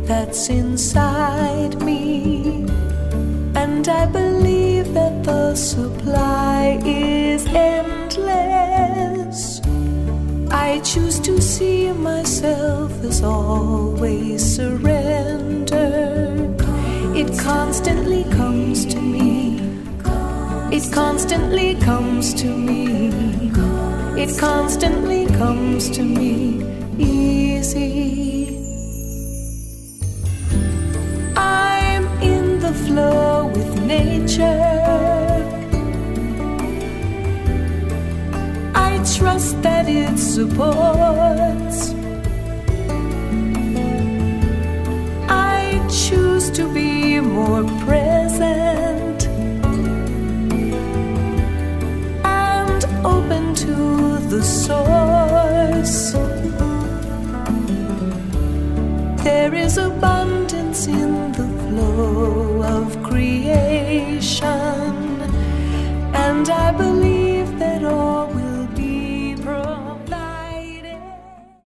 that's inside me, and I believe that the supply is endless. I choose to see myself as always surrender. It constantly comes to me. It constantly comes to me. It constantly comes to me easy. I'm in the flow with nature. I trust that it supports. I choose to be more present and open to the source. There is abundance in the flow of creation, and I believe